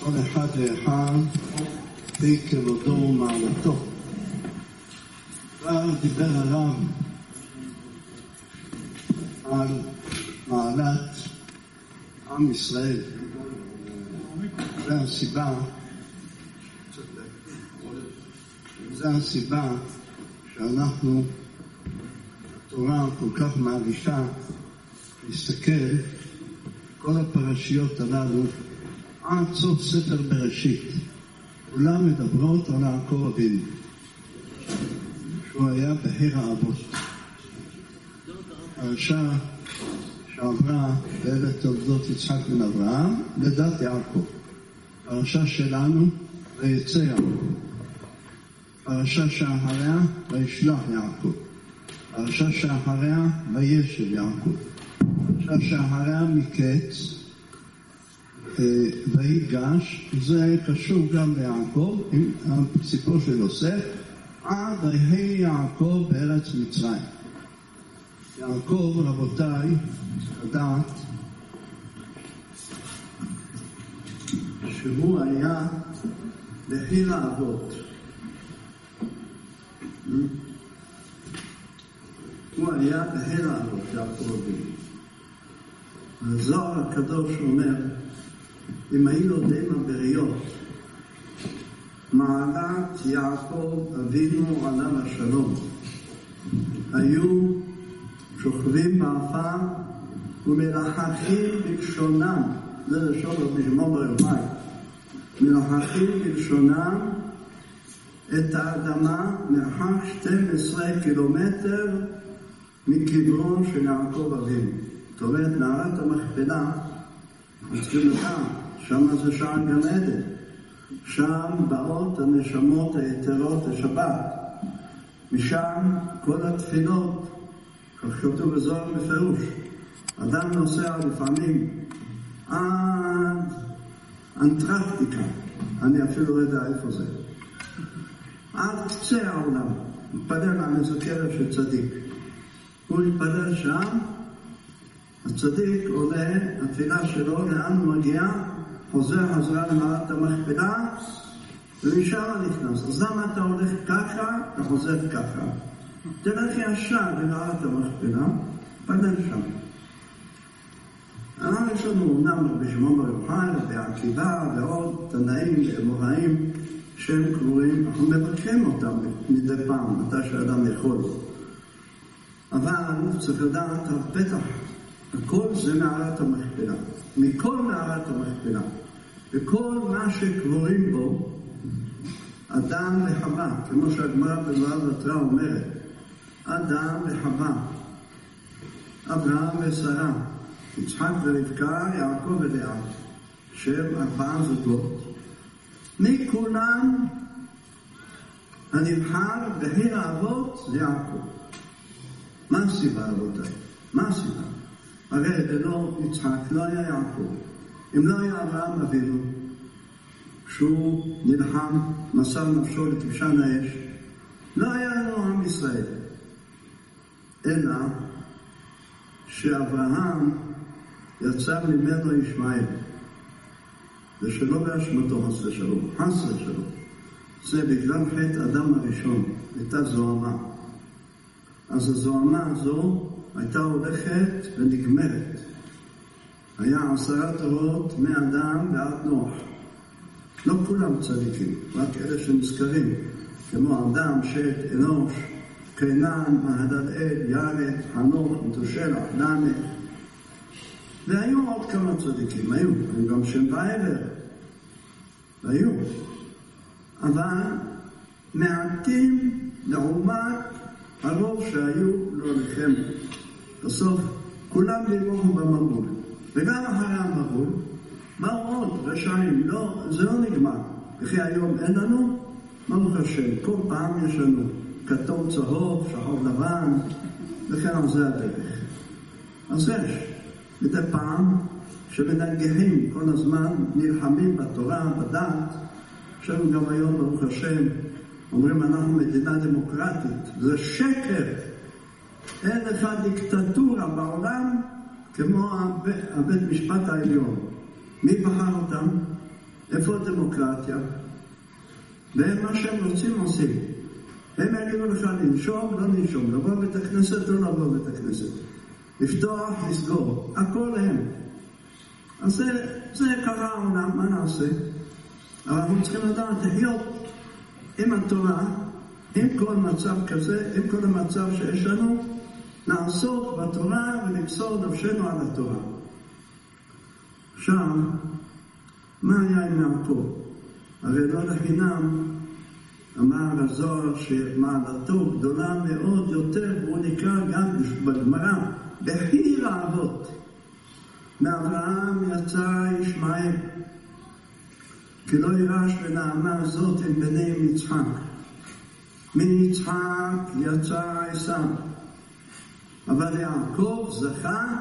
כל אחד ואחד לפי כבודו ומעלתו. כבר דיבר הרב על מעלת עם ישראל. זה הסיבה שאנחנו, התורה כל כך מעריכה להסתכל כל הפרשיות הללו עד סוף ספר בראשית. כולם מדברות על יעקב אבינו, שהוא היה בחיר האבות. פרשה שעברה באלה תולדות יצחק בן אברהם לדת יעקב. פרשה שלנו ויצא יעקב. פרשה שאחריה וישלח יעקב. פרשה שאחריה וישב יעקב. פרשה שאחריה מקץ ויגש. זה קשור גם ליעקב עם הסיפור של יוסף עד ויהי יעקב בארץ מצרים. יעקב, רבותיי, לדעת שהוא היה בחיר האבות. הוא היה בחיר האבות, יעקב אבינו. הזוהר הקדוש אומר, אם היו יודעים הבריות, מעלת יעקב אבינו עליו השלום, היו שוכבים באפר ומלחכים בלשונם, זה לשון רבי שמעון בר יוחאי, מלחכים בלשונם את האדמה מרחק 12 קילומטר מקברון של יעקב אבינו. זאת אומרת, מערת המכפלה, צריכים לדעת, שם זה שער גן עדן, שם באות הנשמות היתרות לשבת, משם כל התפילות, כך כתוב בזוהר בפירוש, אדם נוסע לפעמים עד אנטרקטיקה, אני אפילו לא יודע איפה זה, עד קצה העולם, מתפלל על איזה קרב של צדיק, הוא מתפלל שם, הצדיק עולה, התפילה שלו, לאן הוא מגיע, חוזר חזרה למערת המכפלה, ומשם נכנס. אז למה אתה הולך ככה, אתה חוזר ככה? תלך ישר למערת המכפלה, פדל שם. יש לנו אומנם רבי שמעון בר יוחאי, רבי עקיבא ועוד תנאים ואמוראים שהם קבועים, אנחנו מבקרים אותם מדי פעם, מתי שאדם יכול. אבל צריך לדעת הפתח, הכל זה מערת המכפלה. מכל מערת המכפלה. וכל מה שקבורים בו, אדם וחווה, כמו שהגמרא בבבא בתרא אומרת, אדם וחווה, אברהם ושרה, יצחק ורבקה, יעקב ולאה, שהם 4 זוגות. מכולם הנבחר בחיר האבות זה יעקב. מה הסיבה, רבותיי? מה הסיבה? הרי ללא יצחק לא היה יעקב. אם לא היה אברהם אבינו, שהוא נלחם, מסר נפשו לכבשן האש, לא היה לנו עם ישראל. אלא שאברהם יצא ממנו ישמעאל. זה שלא באשמתו חס ושלום, חס ושלום. זה בגלל חטא אדם הראשון, הייתה זוהמה. אז הזוהמה הזו הייתה הולכת ונגמרת. היה 10 דורות מאדם ועד נוח. לא כולם צדיקים, רק אלה שנזכרים, כמו אדם, שת, אנוש, קינן, מהדלאל, ירד, חנוך, מתושלח, למך. והיו עוד כמה צדיקים, היו גם שם בעבר. והיו. אבל מעטים לעומת הרוב שהיו לא לכם. בסוף כולם לימוכו במבול. וגם אחרי המבול, באו עוד רשעים, לא, זה לא נגמר. וכי היום אין לנו, ברוך השם, כל פעם יש לנו כתום צהוב, שחור לבן, וכן על זה הדרך. אז יש, מדי פעם שמנגחים כל הזמן, נלחמים בתורה, בדת, שם גם היום ברוך השם, אומרים אנחנו מדינה דמוקרטית, זה שקר. אין לך דיקטטורה בעולם כמו הבית משפט העליון. מי בחר אותם? איפה הדמוקרטיה? והם מה שהם רוצים עושים. הם יגידו לך לנשום, לא לנשום, לבוא בית הכנסת, לא לבוא בית הכנסת. לפתוח, לסגור. הכל הם. אז זה קרה העולם, מה נעשה? אבל אנחנו צריכים לדעת לחיות עם התורה, עם כל מצב כזה, עם כל המצב שיש לנו, נעסוק בתורה ולמסור נפשנו על התורה. עכשיו, מה היה עם יעקב? הרי לא לחינם אמר הזוהר שמעלתו גדולה מאוד יותר, והוא נקרא גם בגמרא, בחיר האבות. מאברהם יצא ישמעאל, כי לא יירש ונעמה זאת עם בני יצחק. מיצחק יצא עשיו. אבל יעקב זכה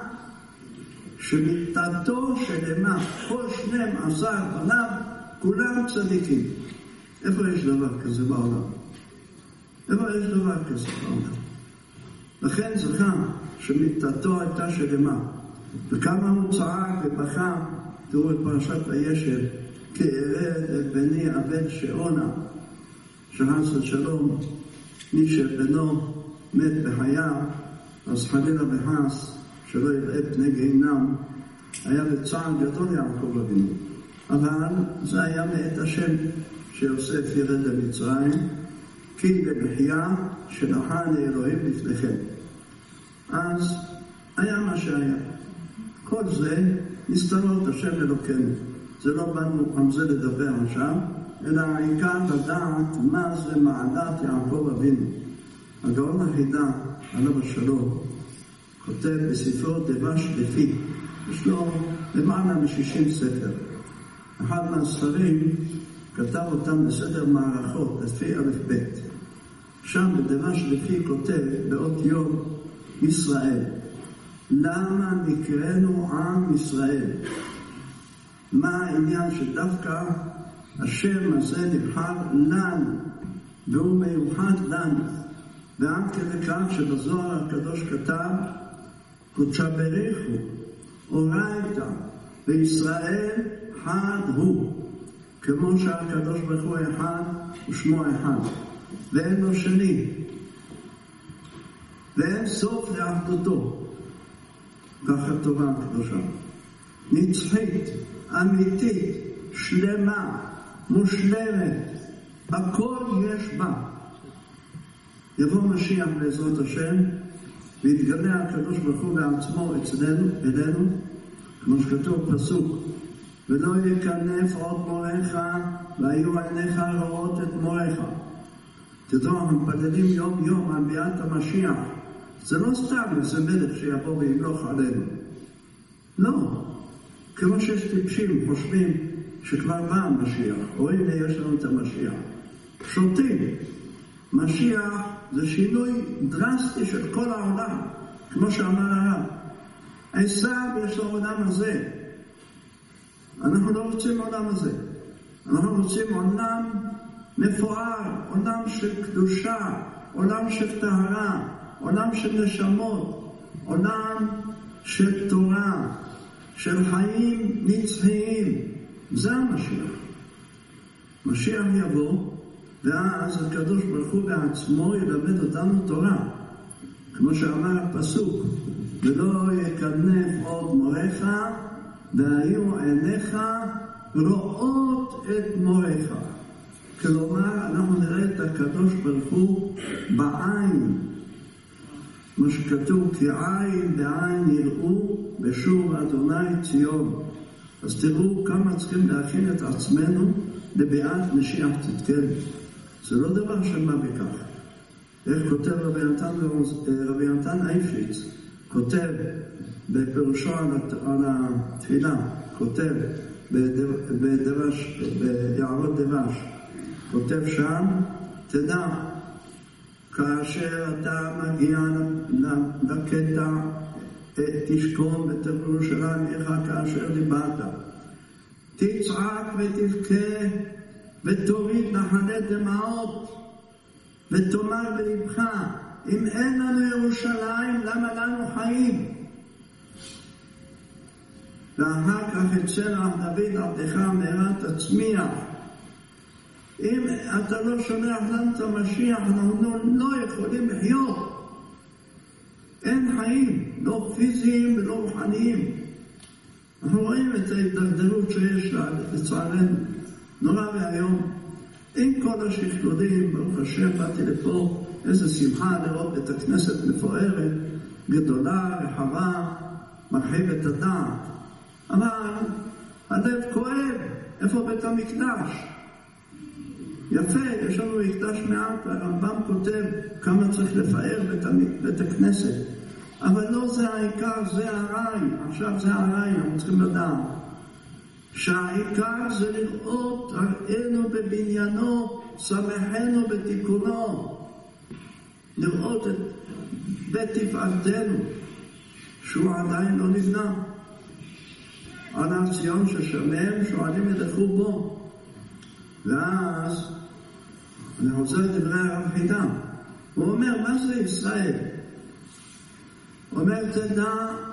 שמיתתו שלמה, כל 12 בניו, כולם צדיקים. איפה יש דבר כזה בעולם? איפה יש דבר כזה בעולם? לכן זכה שמיתתו הייתה שלמה. וכמה הוא צעק ובכה, תראו את פרשת וישב, כי ארד את בני עבד שעונה, שחס ושלום, מי שבנו מת בחייו, אז חלילה וחס, שלא יראה פני גיהינום, היה בצער גדול יעקב אבינו. אבל זה היה מאת השם שיוסף ירד למצרים, כי במחיה שלחה לאלוהים לפניכם. אז היה מה שהיה. כל זה נסתרות השם אלוקינו. זה לא באנו על זה לדבר עכשיו, אלא העיקר לדעת מה זה מעלת יעקב אבינו. הגאון החידה, עליו השלום, כותב בספרו דבש לפי, יש לו למעלה מ-60 ספר. אחד מהספרים כתב אותם בסדר מערכות, לפי א' ב'. שם בדבש לפי כותב באות יום ישראל. למה נקראנו עם ישראל? מה העניין שדווקא השם הזה נבחר לנו, והוא מיוחד לנו? ועד כדי כך שבזוהר הקדוש כתב, קודשה בריחו, אורייתא, וישראל חד הוא, כמו שהקדוש ברוך הוא אחד ושמו אחד, ואין לו שני, ואין סוף לאחדותו. ככה תורה הקדושה. נצחית, אמיתית, שלמה, מושלמת, הכל יש בה. יבוא משיח בעזרת השם, ויתגלה הקדוש ברוך הוא בעצמו אלינו, כמו שכתוב פסוק, ולא יקנף עוד מורך, והיו עיניך רואות את מורך. תדעו, אנחנו מתפללים יום יום על ביאת המשיח. זה לא סתם איזה מלך שיבוא וימלוך עלינו. לא. כמו שיש טיפשים, חושבים שכבר בא המשיח, או הנה יש לנו את המשיח. שותים. משיח זה שינוי דרסטי של כל העולם, כמו שאמר הרב. עשיו יש לעולם הזה. אנחנו לא רוצים עולם הזה. אנחנו רוצים עולם מפואר, עולם של קדושה, עולם של טהרה, עולם של נשמות, עולם של תורה, של חיים נצחיים. זה המשיח. משיח יבוא, ואז הקדוש ברוך הוא בעצמו ילמד אותנו תורה. כמו שאמר הפסוק, ולא יקנף עוד מורך, והיו עיניך רואות את מורך. כלומר, אנחנו נראה את הקדוש ברוך הוא בעין. מה שכתוב, כי עין בעין יראו בשוב אדוני ציון. אז תראו כמה צריכים להכין את עצמנו לביאת משיח צדקנו. זה לא דבר של מה בכך. איך כותב רבי נתן אייפשיץ, כותב בפירושו על התפילה, כותב ביערות דבש, כותב שם, תדע, כאשר אתה מגיע לקטע, תשכון בתפילושלים איך כאשר דיברת. תצעק ותבכה ותוריד נחלי דמעות ותאמר בלבך, אם אין לנו ירושלים, למה לנו חיים? ואחר כך את שלח דוד עבדך מהרה תצמיח. אם אתה לא שולח לנו את המשיח, אנחנו לא יכולים לחיות. אין חיים, לא פיזיים ולא רוחניים. אנחנו רואים את ההתדרדרות שיש לצערנו, נורא והיום. עם כל השכלולים, ברוך השם, באתי לפה, איזה שמחה לראות את הכנסת מפוארת, גדולה, רחבה, מרחיב את הדעת. אבל הלב כואב, איפה בית המקדש? יפה, יש לנו מקדש מעט, הרמב"ם כותב כמה צריך לפאר בית הכנסת. אבל לא זה העיקר, זה הרעי. עכשיו זה הרעי, אנחנו צריכים לדעת. שהעיקר זה לראות הראינו בבניינו, שמחנו בתיקונו. לראות את בית תפארתנו, שהוא עדיין לא נבנה. על הר ציון ששמם, שועלים ידחו בו. ואז אני רוצה לדברי הרב חידה. הוא אומר, מה זה ישראל? הוא אומר, תדע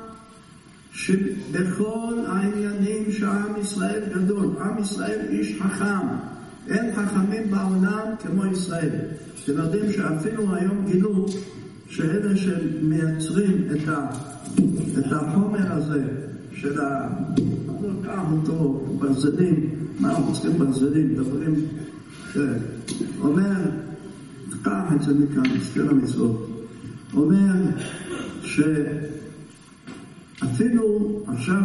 שבכל העניינים שעם ישראל גדול, עם ישראל איש חכם, אין חכמים בעולם כמו ישראל. אתם יודעים שאפילו היום גילו שאלה שמייצרים את החומר הזה של אותו ברזלים, מה אנחנו צריכים ברזלים, דברים, אומר, קח את זה מכאן, שתי המצוות, אומר שאפילו עכשיו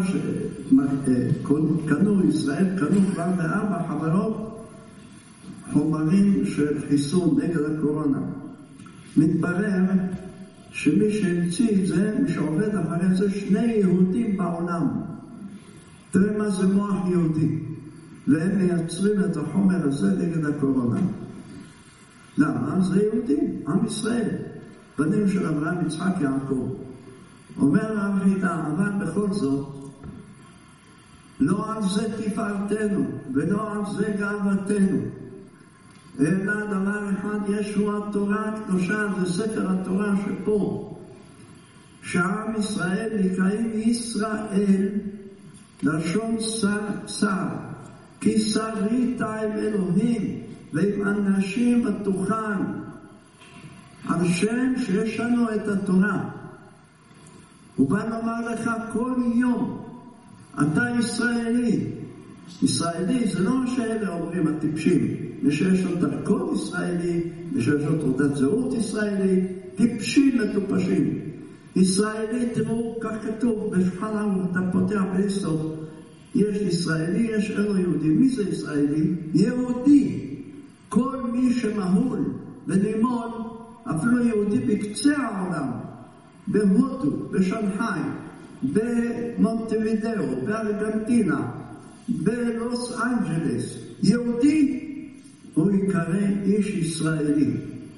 שקנו ישראל, קנו כבר ב4 חברות חומרים של חיסון נגד הקורונה. מתברר שמי שהמציא את זה, מי שעובד אחרי זה, 2 יהודים בעולם. תראה מה זה מוח יהודי. והם מייצרים את החומר הזה נגד הקורונה. למה? זה יהודים, עם ישראל. בנים של אברהם, יצחק, יעקב. אומר הרב חידה, אבל בכל זאת, לא על זה תפארתנו, ולא על זה גאוותנו. אלא דבר אחד, ישו התורה הקדושה, זה ספר התורה שפה. שעם ישראל נקראים ישראל, לשון שר, כי שרית עם אלוהים, ועם אנשים בתוכן, על שם שיש לנו את התורה. הוא בא לומר לך כל יום, אתה ישראלי. ישראלי זה לא שאלה אומרים הטיפשים, מי שיש לו דרכון ישראלי, מי שיש לו תעודת זהות ישראלי, טיפשים מטופשים. ישראלי, תראו, כך כתוב בשולחן ערוך, אתה פותח בהיסטוריה, יש ישראלי, יש אלו יהודי. מי זה ישראלי? יהודי. כל מי שמהול ונימול, אפילו יהודי בקצה העולם, בהודו, בשנגחאי, במונטווידאו, בארגנטינה, בלוס אנג'לס, יהודי, הוא יקרא איש ישראלי.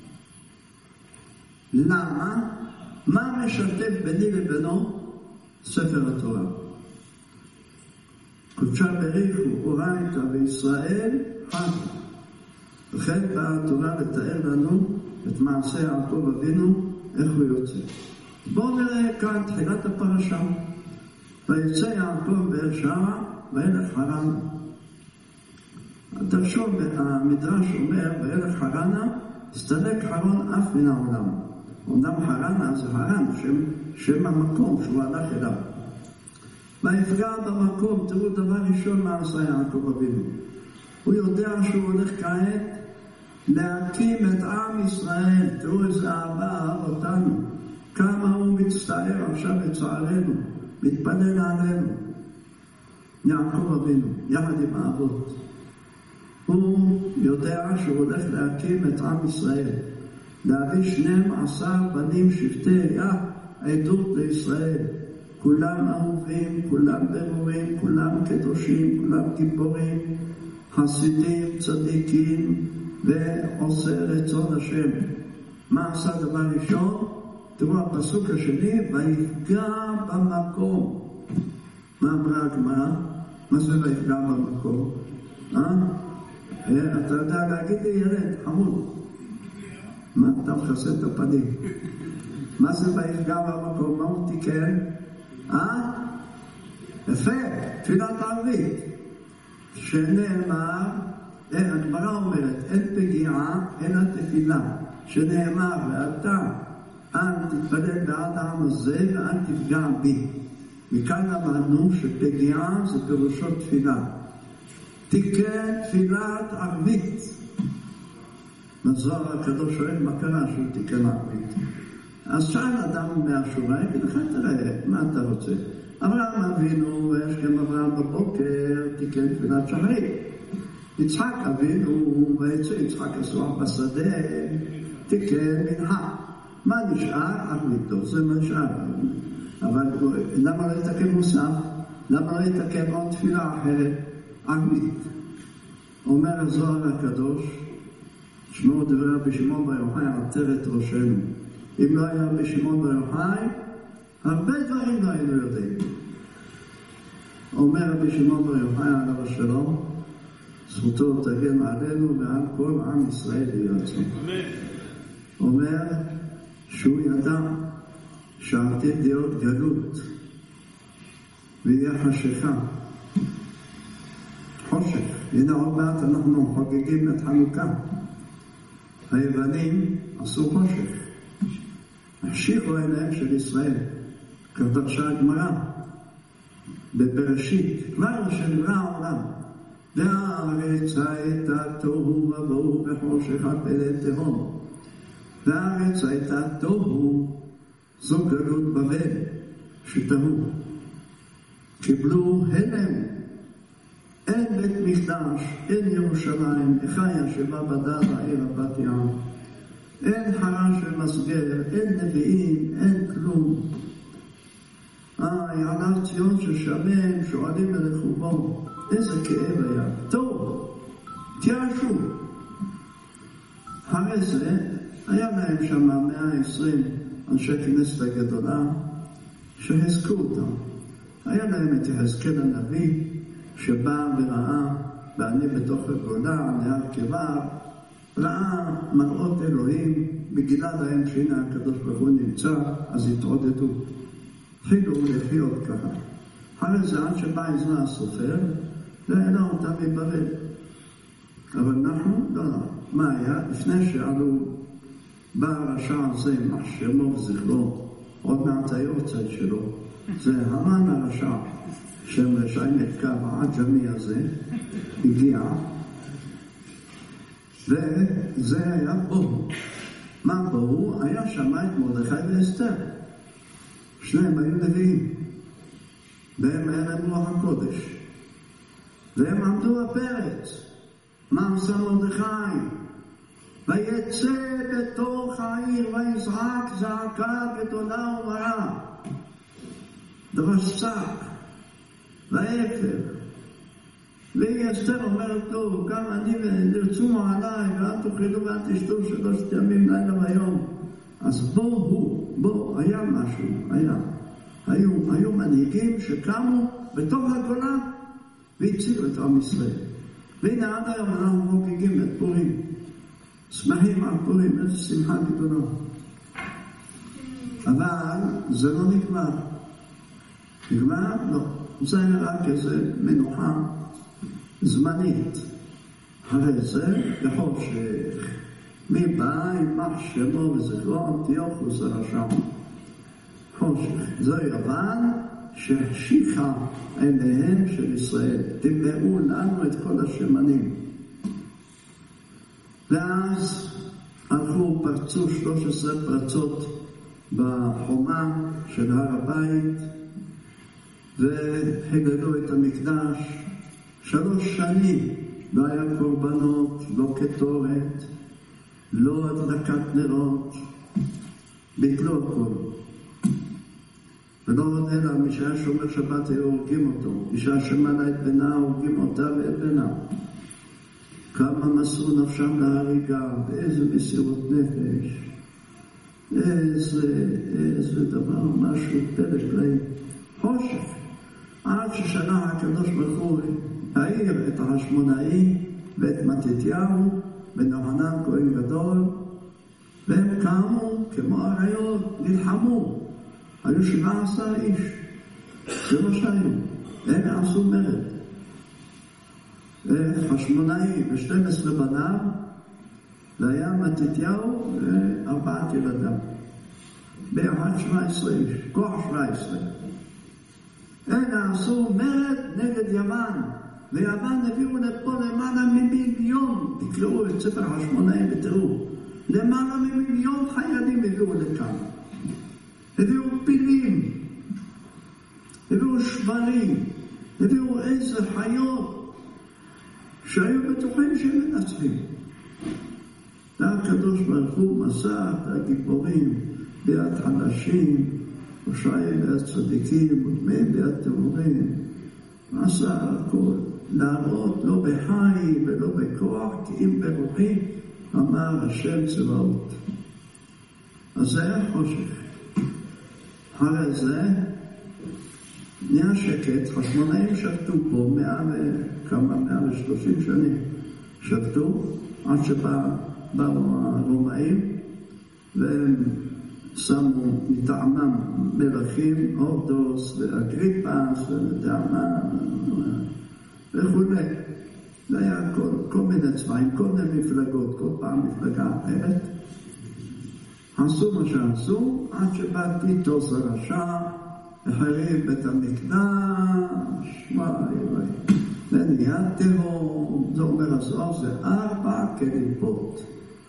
למה? מה משתף ביני לבינו? ספר התורה. קודשה בריחו אורייתא בישראל חד. וכן באה התורה לתאר לנו את מעשה יעקב אבינו, איך הוא יוצא. בואו נראה כאן תחילת הפרשה. ויצא יעקב באר שבע וילך חרנה. תרשום, המדרש אומר וילך חרנה, הסתלק חרון אף מן העולם. אומנם חרנה זה חרן, שם המקום שהוא הלך אליו. ויפגע במקום, תראו דבר ראשון מה עשה יעקב אבינו. הוא יודע שהוא הולך כעת להקים את עם ישראל. תראו איזה אהבה אותנו. כמה הוא מצטער עכשיו לצערנו, מתפלל עלינו. יעקב אבינו, יחד עם האבות. הוא יודע שהוא הולך להקים את עם ישראל. להביא 12 בנים שבטי עדות לישראל. כולם אהובים, כולם ברורים, כולם קדושים, כולם גיבורים, חסידים, צדיקים, ועושה רצון השם. מה עשה דבר ראשון? תראו הפסוק השני, ויפגע במקום. מה אמרה הגמרא? מה זה ויפגע במקום? אתה יודע להגיד לי ילד, חמוד. מה אתה מכסה את הפנים? מה זה ויפגע במקום? מה הוא תיקן? יפה, תפילת ערבית, שנאמר, הגמרא אומרת, אין פגיעה, אין התפילה, שנאמר, ואתה אל תתפלל בעד העם הזה ואל תפגע בי. מכאן למדנו שפגיעה זה פירושו תפילה. תיקן תפילת ערבית. מזוהר הקדוש שואל מה קרה שהוא תיקן ערבית. אז שאל אדם מהשורה, יגיד לך, תראה, מה אתה רוצה? אברהם אבינו, ויש גם אברהם בבוקר, תיקן תפילת שחרית. יצחק אבינו, ויצא יצחק אסוח בשדה, תיקן מנחה. מה נשאר? ערביתו, זה מה נשאר. אבל למה לא יתקן מוסף? למה לא יתקן עוד תפילה אחרת? ערבית. אומר הזוהר הקדוש, שמעו דברי רבי שמעון בר יוחאי, עטר את ראשנו. אם לא היה רבי שמעון בר יוחאי, הרבה דברים לא היינו יודעים. אומר רבי שמעון בר יוחאי עליו השלום, זכותו תגן עלינו ועל כל עם ישראל ויועצו. אומר שהוא ידע שעתיד להיות גלות ויהיה חשיכה, חושך. הנה עוד מעט אנחנו חוגגים את חנוכה. היוונים עשו חושך, החשיכו עיניהם של ישראל. כדרשה הגמרא בבראשית, כבר שנברא העולם, והארץ הייתה תוהו ובוהו בחושך על פני תהום. והארץ הייתה תוהו, זו גלות בבל שתהו. קיבלו הלם, אין בית מקדש, אין ירושלים, אחיה שבא בדד העיר בת ים, אין חרן של מסגר, אין נביאים, אין כלום. יעלה ציון ששמם, שואלים אל חובו, איזה כאב היה. טוב, תירשו. אחרי זה היה להם שם 120 אנשי כנסת הגדולה שהזכו אותם. היה להם את יחזקאל הנביא שבא וראה, ואני בתוך הגולה, נהר כבר, ראה מראות אלוהים, בגילה להם שהנה הקדוש ברוך הוא נמצא, אז התעודדו. התחילו לחיות ככה. אחרי זה עד שבא עזרא הסופר, והעלה אותם מבבל. אבל אנחנו, לא. מה היה? לפני שעלו, בא הרשע הזה, מחשמו וזכרו, עוד מעט היורצייט שלו, זה המן הרשע, שם רשעים את קו העג'מי הזה, הגיע, וזה היה בוהו. מה בוהו? היה שמה את מרדכי ואסתר. שניהם היו נביאים, והם היה להם רוח הקודש, והם עמדו בפרץ. מה עשה מרדכי? ויצא בתוך העיר ויזעק זעקה גדולה ומרה, דרש צעק ואפר. והיא אסתר אומרת לו, גם אני נרצו עליי ואל תאכלו ואל תשתו 3 ימים לילה ויום. אז בוא, היה משהו, היו מנהיגים שקמו בתוך הגולה והצילו את עם ישראל. והנה עד היום אנחנו חוגגים את פורים, שמחים על פורים, איזו שמחה גדולה. אבל זה לא נגמר. נגמר? לא. זה רק איזה מנוחה זמנית. אחרי זה בחושך. מי בא עם מחשמו וזכרו אנטיוכוס הרשע. חושך. זו יוון שהחשיכה עיניהם של ישראל. תמלאו לנו את כל השמנים. ואז הלכו, פרצו 13 פרצות בחומה של הר הבית, והגלו את המקדש. 3 שנים לא היה קורבנות, לא קטורת, לא הדלקת נרות, ביטלו הכל. ולא עוד אלא, מי שהיה שומר שבת היו הורגים אותו, מי שהיה שמנה את בנה הורגים אותה ואת בנה. כמה מסרו נפשם להריגה, ואיזה מסירות נפש, איזה דבר, משהו פלא פלאי. חושך. עד ששלח הקדוש ברוך הוא העיר את החשמונאי ואת מתתיהו בן יוחנן כהן גדול, והם קמו כמו אריות, נלחמו. היו 17 איש, זה לא שהיו. הם עשו מרד. חשמונאי ו12 בניו, והיה מתתיהו ו4 ילדיו. ביחד 17 איש, כוח 17. הם עשו מרד נגד יוון, ויוון הביאו לפה למעלה ממיליון, תקראו את ספר חשמונאי ותראו, למעלה ממיליון חיילים הביאו לכאן. הביאו פילים, הביאו שברים, הביאו איזה חיות שהיו בטוחים שהם מנצחים. הקדוש ברוך הוא מסע את הגיבורים ביד חלשים, הושע ביד צדיקים, וטמאים ביד טהורים. עשה הכל, להראות לא בחי ולא בכוח, כי אם ברוחי, אמר השם צבאות. אז זה היה חושך. אחרי זה נהיה שקט, חשמונאים שבתו פה 130 שנים שבתו, עד שבאו הרומאים והם שמו מטעמם מלכים, הורדוס ואגריפס וכו'. זה היה כל מיני צבעים, כל מיני מפלגות, כל פעם מפלגה אחרת. עשו מה שעשו, עד שבא טיטוס הרשע, החריב בית המקדש, וואי. זה נהיה תהום, זה אומר הזוהר, זה 4 קליפות.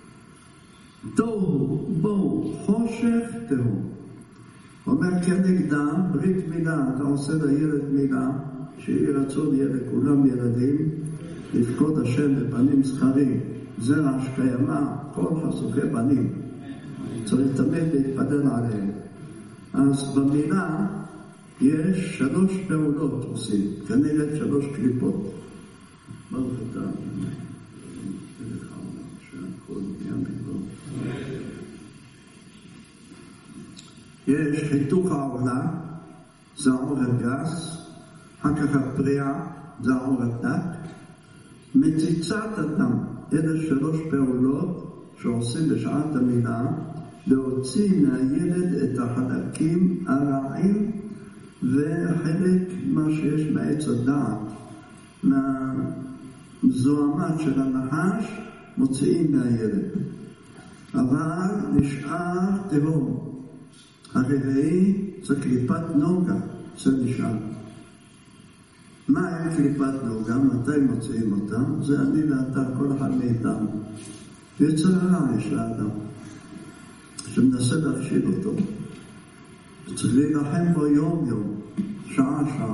תוהו, בואו, חושך, תהום. אומר כנגדם, ברית מילה, אתה עושה לילד מילה, שיהי רצון יהיה לכולם ילדים, לפקוד השם בפנים זכרים, זרע שקיימה, כל חשוכי בנים. צריך תמיד להתפלל עליהם. אז במילה יש 3 פעולות עושים, כנגד 3 קליפות. ברוך אתה, יש חיתוך העולה, זה העורף גס, אחר כך הפריעה, זה העורף דק, מציצת הדם, אלה 3 פעולות שעושים בשעת המילה, להוציא מהילד את החלקים הרעים וחלק מה שיש מעץ הדעת, מהזוהמת של הנחש, מוציאים מהילד. אבל נשאר תהום. הרביעי זה קליפת נוגה, זה נשאר. מה היה קליפת נוגה? מתי מוציאים אותה? זה אני ואתה, כל אחד מאיתנו. יצר הרע יש לאדם, שמנסה להכשיל אותו. צריך להילחם בו יום, שעה.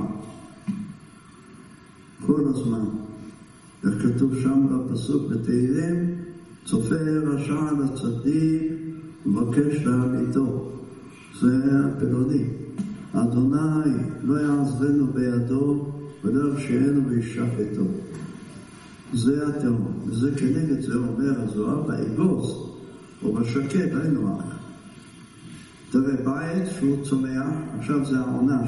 כל הזמן. איך כתוב שם בפסוק בתהילים, צופה רשע על הצדיק ובקש להמיתו. זה הפלוני. אדוני לא יעזבנו בידו ולא ירשיענו וישחטו. זה התהום. וזה כנגד זה אומר הזוהר באגוז או בשקט, היינו אח. תראה, בית שהוא צומח, עכשיו זה העונה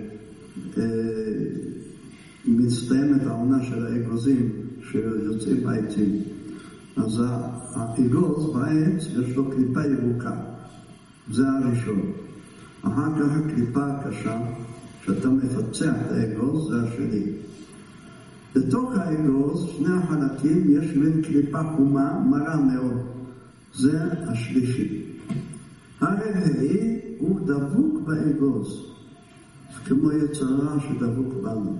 שמסתיימת העונה של האגוזים שיוצאים בעצים. אז האגוז בעץ יש לו קליפה ירוקה, זה הראשון. אחר כך הקליפה הקשה, שאתה מפצח את האגוז, זה השני. בתוך האגוז, 2 החלקים, יש בין קליפה חומה, מרה מאוד. זה השלישי. הרביעי הוא דבוק באגוז, כמו יצרה שדבוק בנו.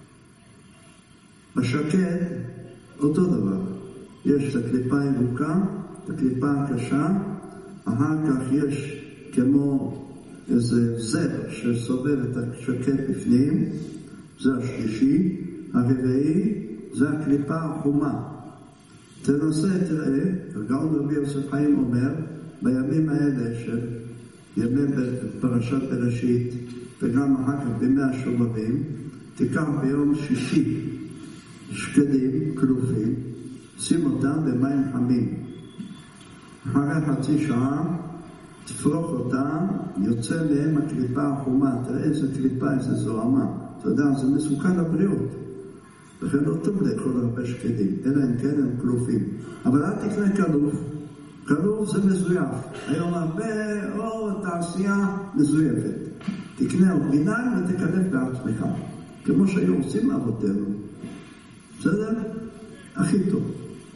בשקט, אותו דבר. יש את הקליפה הירוקה, את הקליפה הקשה, אחר כך יש כמו איזה זר שסובב את השקט בפנים, זה השלישי. הרביעי זה הקליפה החומה. תנסה, תראה, הגאון רבי יוסף חיים אומר, בימים האלה של ימי פרשת בראשית, וגם אחר כך בימי השובבים, תיקח ביום שישי שקדים כלופים, שים אותם במים חמים. אחרי חצי שעה, תפרוק אותם, יוצא מהם הקליפה החומה. תראה איזה קליפה, איזה זוהמה. אתה יודע, זה מסוכן לבריאות. לכן לא טוב לאכול הרבה שקדים, אלא אם כן הם כלופים. אבל אל תקנה כלוף. כלוף זה מזויף. היום הרבה תעשייה מזויפת. תקנה אורגינל ותקלף בעצמך. כמו שהיו עושים אבותינו. בסדר? הכי טוב.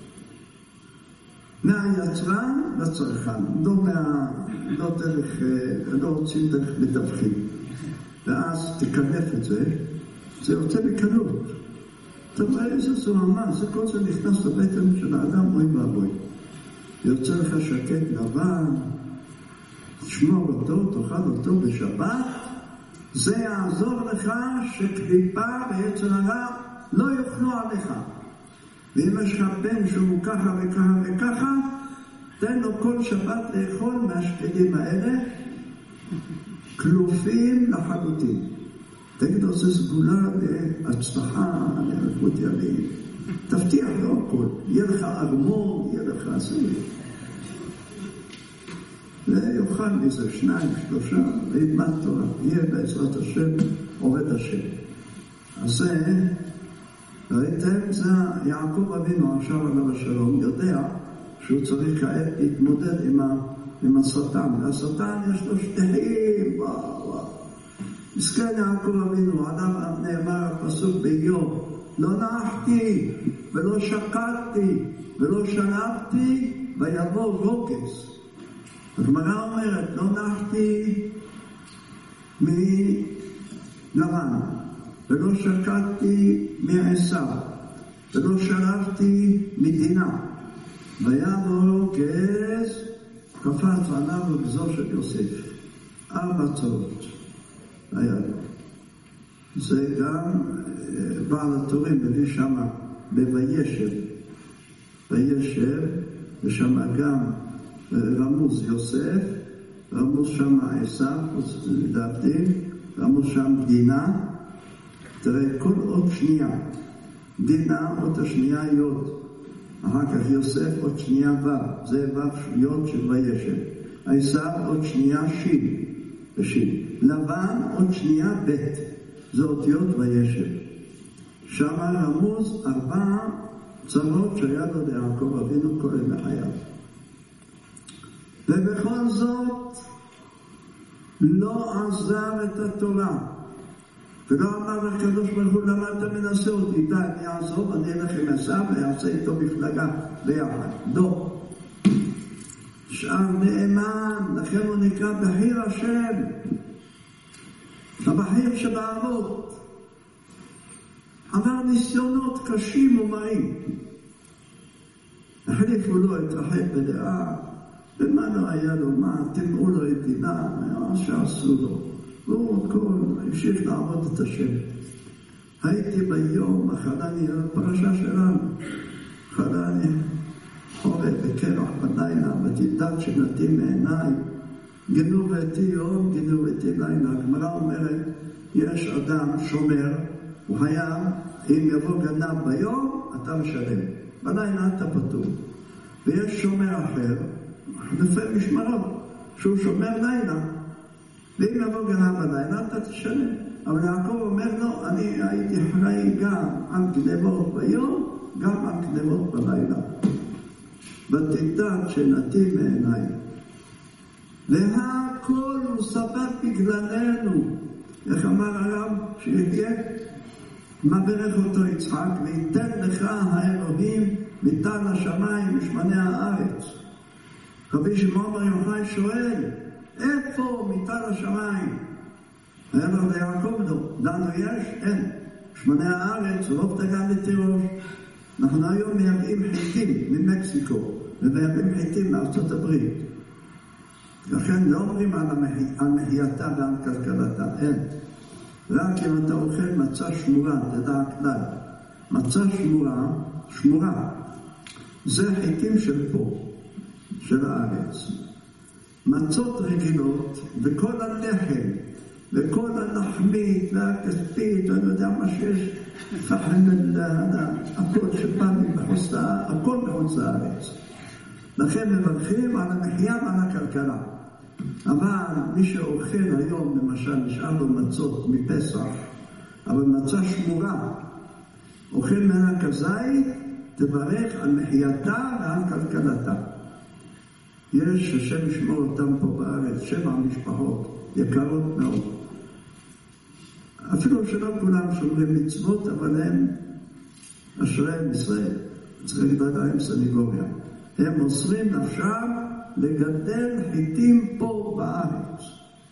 מהיצרן לצרכן, לא רוצים דרך מתווכים. ואז תקלף את זה, זה יוצא בקלות. אתה אומר, איזה זוהמה, זה כל זה נכנס לבטן של האדם, אוי ואבוי. יוצא לך שקט לבן, תשמור אותו, תאכל אותו בשבת, זה יעזור לך שקליפה ויצר הרע לא יוכלו עליך. ואם יש לך בן שהוא ככה וככה וככה, תן לו כל שבת לאכול מהשקדים האלה, כלופים לחלוטין. תגיד לו, זה סגולה להצלחה, לרפות ימים. תבטיח לו הכל. יהיה לך ארמון, יהיה לך עשוי. ויוכל מזה 2, 3, וילמד תורה. יהיה בעזרת השם, עובד השם. אז זה, ראיתם, זה יעקב אבינו עכשיו עליו השלום, יודע שהוא צריך להתמודד עם השטן. והשטן יש לו שטחים, וואו. מסכן יעקב אבינו, עליו נאמר הפסוק באיוב, לא נחתי ולא שקטתי ולא שלבתי ויבוא רוגז. הגמרא אומרת, לא נחתי מלבן ולא שקטתי מעשיו ולא שלבתי מדינה ויבוא רוגז, קפץ עליו וגזור של יוסף. 4 צרות היה לו. זה גם בעל התורים מביא שם וישב, ושם גם רמוז יוסף, רמוז שם עשיו, לדעתי, רמוז שם דינה. תראה, כל עוד שנייה, דינה עוד השנייה יוד, אחר כך יוסף עוד שנייה ו', זה ו' יוד של וישב. עשיו עוד שנייה שיל. לבן עוד שנייה ב', זה אותיות וישב. שם רמוז 4 צרות שהיה לו ליעקב אבינו כל ימי חייו. ובכל זאת לא עזב את התורה. ולא אמר לקדוש ברוך הוא, למה אתה מנסה אותי? די, אני אעזוב, אני אלך עם עשיו ויעשה איתו מפלגה ביחד. לא. נשאר נאמן, לכן הוא נקרא בחיר השם. הבחיר שבאבות. עבר ניסיונות קשים ומרים. החליפו לו את רחל בדעה, ומה לא היה לו, מה, תמעו לו את דינה, מה שעשו לו. והוא הכל, המשיך לעבוד את השם. הייתי ביום, חלני, הפרשה שלנו, חלני, חורף וקרח בלילה, ותדעת שנתי מעיניי, גנובתי יום, גנובתי לילה. הגמרא אומרת, יש אדם שומר, הוא חייב, אם יבוא גנב ביום, אתה משלם. בלילה אתה פטור. ויש שומר אחר, לפי משמרות, שהוא שומר לילה. ואם יבוא גנב בלילה, אתה תשלם. אבל יעקב אומר לו, אני הייתי אחראי גם על גנבות ביום, גם על גנבות בלילה. ותדעת שנתי מעיניי. והכל הוא סבב בגללנו. איך אמר הרב שיהיה? מברך אותו יצחק, ויתן לך האלוהים מטל השמיים משמני הארץ. רבי שמעון בר יוחאי שואל, איפה מטל השמיים? היה לו ליעקב לנו יש? אין. משמני הארץ הוא לא פתגן לתירוש. אנחנו היום מייבאים חיטים ממקסיקו, ומייבאים חיטים מארצות הברית. לכן לא אומרים על מחייתה ועל כלכלתה, אין. רק אם אתה אוכל מצה שמורה, תדע הכלל. מצה שמורה, זה חיטים של פה, של הארץ. מצות רגילות, וכל הלחם, וכל הלחמית, והכספית, ואני יודע מה שיש, פחם, הכל שבא מחוץ, הכל מחוץ לארץ. לכן מברכים על המחיה ועל הכלכלה. אבל מי שאוכל היום, למשל, נשאר לו מצות מפסח, אבל מצה שמורה, אוכל ממנה כזית, תברך על מחייתה ועל כלכלתה. יש השם ישמור אותם פה בארץ, 7 משפחות יקרות מאוד. אפילו שלא כולם שומרים מצוות, אבל הם אשריהם ישראל. צריכים לדעת להם סניגוריה. הם מוסרים נפשם לגדל חיטים פה בארץ.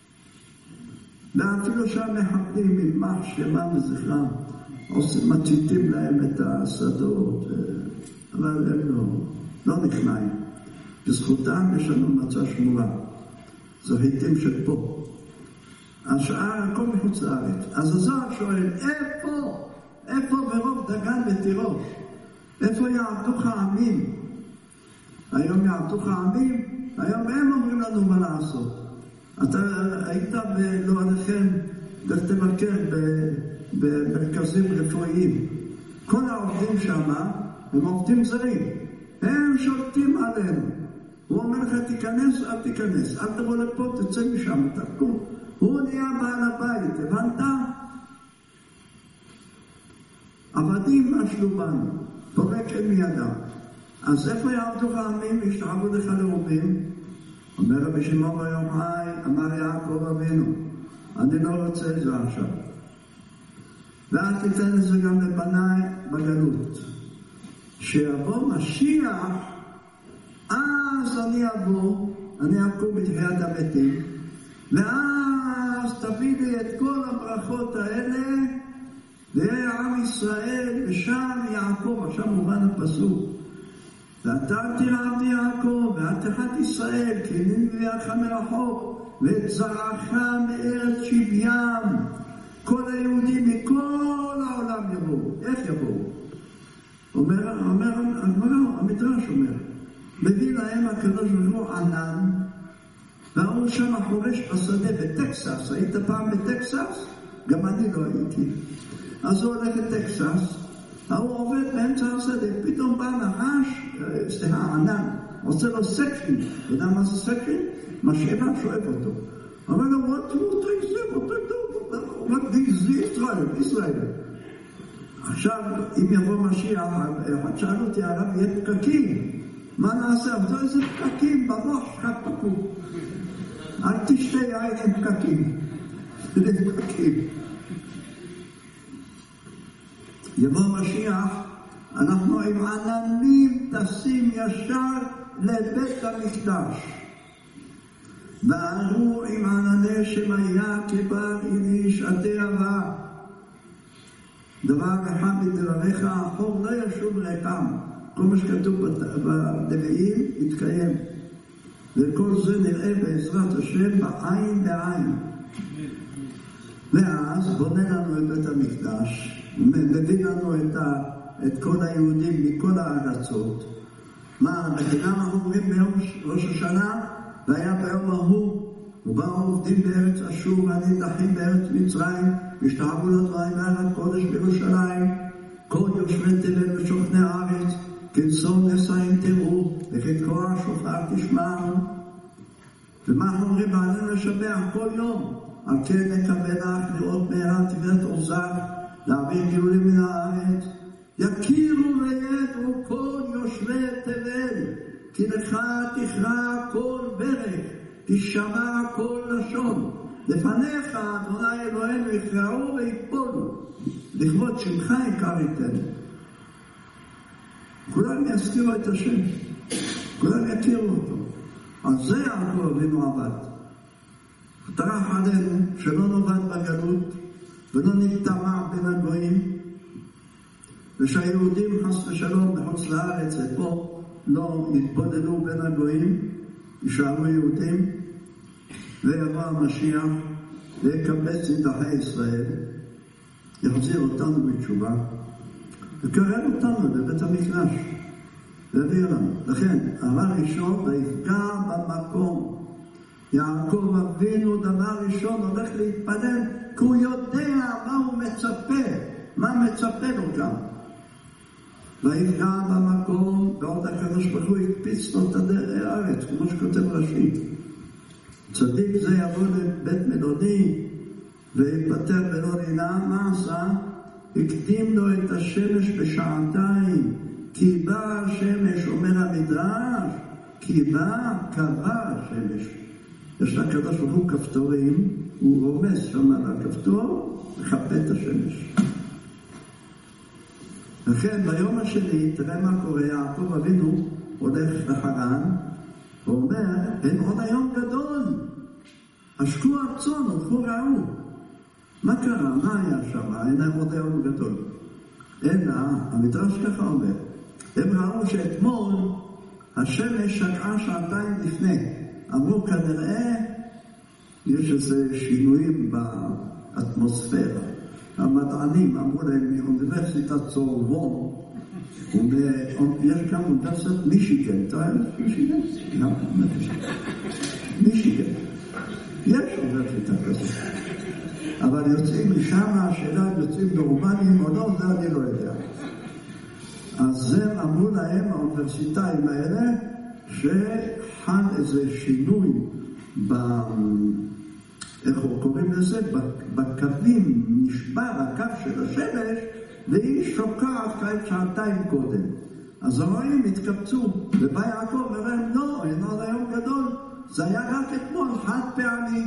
ואפילו שהמחבלים ממח שמם וזכרם מציתים להם את השדות, אבל הם לא נכנעים. בזכותם יש לנו מצה שמורה. זו חיטים של פה. השאר הכל מחוץ לארץ. אז הזוהר שואל, איפה ברוב דגן ותירוש? איפה יעתוך העמים? היום יעתוך העמים, היום הם אומרים לנו מה לעשות. אתה היית לא עליכם, תבקר במרכזים רפואיים. כל העובדים שם הם עובדים זרים. הם שולטים עלינו. הוא אומר לך, תיכנס, אל תיכנס. אל תבוא לפה, תצא משם, תקום. הוא נהיה בעל הבית, הבנת? עבדים משלו בנו, פורק אל מידם. אז איפה יעבדו העמים וישתחוו לך לאומים? אומר רבי שמעון בר יוחאי, אמר יעקב אבינו, אני לא רוצה את זה עכשיו. ואל תיתן את זה גם לבניי בגלות. שיבוא משיח, אז אני אקום בתחיית המתים, ואז תביא לי את כל הברכות האלה, ויהיה עם ישראל, ושם יעקב, עכשיו מובן הפסוק. ואתה תרעב יעקב, ואת תחת ישראל, כי אני מביאך מרחוק, ואת זרעך מארץ שבים. כל היהודים מכל העולם יבואו. איך יבואו? המדרש אומר, מביא להם הקדוש ברוך הוא ענן, והוא שם חורש בשדה בטקסס. היית פעם בטקסס? גם אני לא הייתי. אז הוא הולך לטקסס, הוא עובד באמצע השדה, פתאום בא נחש, ענן, עושה לו סקשן. אתה יודע מה זה סקשן? משאבה שואב אותו. אומר לו, what do ישראל? עכשיו, אם יבוא משיח, שאל אותי, הרב, יהיה פקקים. מה נעשה? אבל זה איזה פקקים, בראש שלך פקוק. אל תשתה יין עם פקקים. זה פקקים. יבוא משיח, אנחנו עם עננים טסים ישר לבית המקדש. וערו עם ענני שמיה כבר איניש עדי אבה. דבר אחד מדבריך, החור לא ישוב ריקם. כל מה שכתוב בנביאים יתקיים. וכל זה נראה בעזרת השם בעין בעין. ואז בונה לנו את בית המקדש, מביא לנו את כל היהודים מכל הארצות. מה, בחינם אנחנו אומרים ביום ראש השנה, והיה ביום ההוא, ובאו עובדים בארץ אשור והנידחים בארץ מצרים, השתחוו לדברים בארץ קודש בירושלים, כל יושבי תבל ושוכני הארץ, כצאן נשאים תראו, וכתקוע שופר תשמעו. ומה אנחנו אומרים? ועלינו לשבח כל יום, על כן נקווה לך לראות מהרה תפארת עוזך, להעביר גילולים מן הארץ. יכירו וידעו כל יושבי תבל, כי לך תכרע כל ברך, תשמע כל לשון. לפניך, אדוני אלוהינו, יכרעו ויפולו, לכבוד שמך יקר ייתן. כולם יזכירו את השם, כולם יכירו אותו. אז זה יעקב אבינו עבד. טרח עלינו שלא נאבד בגלות ולא נטמע בין הגויים, ושהיהודים חס ושלום בחוץ לארץ ופה לא יתבודדו בין הגויים, יישארו יהודים, ויבוא המשיח ויקבץ נידחי ישראל, יחזיר אותנו בתשובה וקרב אותנו בבית המקדש והביא לנו. לכן אמר ראשון, ויפגע במקום. יעקב אבינו דבר ראשון הולך להתפלל, כי הוא יודע מה הוא מצפה, מה מצפה לו גם. ויפגע במקום, ועוד הקדוש ברוך הוא הקפיץ לו את הארץ, כמו שכותב רש"י. צדיק זה יבוא לבית מלוני ויפטר ולא רינה. מה עשה? הקדים לו את השמש בשעתיים, כי באה השמש, אומר המדרש, כי באה קבע השמש. יש לקדוש ברוך הוא כפתורים, הוא רומס שם על הכפתור, מחפה את השמש. לכן ביום השני, תראה מה קורה, יעקב אבינו הולך לחרן, ואומר, אין עוד היום גדול, השקו הצאן, הלכו ראו. מה קרה? מה היה שם? אין עוד היום גדול. אלא, המדרש ככה אומר, הם ראו שאתמול השמש שקעה שעתיים לפני. אמרו כנראה יש איזה שינויים באטמוספירה. המדענים אמרו להם מאוניברסיטת סורבון, יש גם אוניברסיטת מישיגן, אתה יודע מישיגן? מישיגן. יש אוניברסיטה כזאת. אבל יוצאים משם, השאלה יוצאים נורמליים או לא, זה אני לא יודע. אז הם אמרו להם, האוניברסיטאים האלה, שחל איזה שינוי איך קוראים לזה? בקווים נשבר הקו של השמש והיא שוקעת כעת שעתיים קודם. אז הרואים התקבצו ובא יעקב ואומרים לא, אין עוד היום גדול, זה היה רק אתמול, חד פעמי.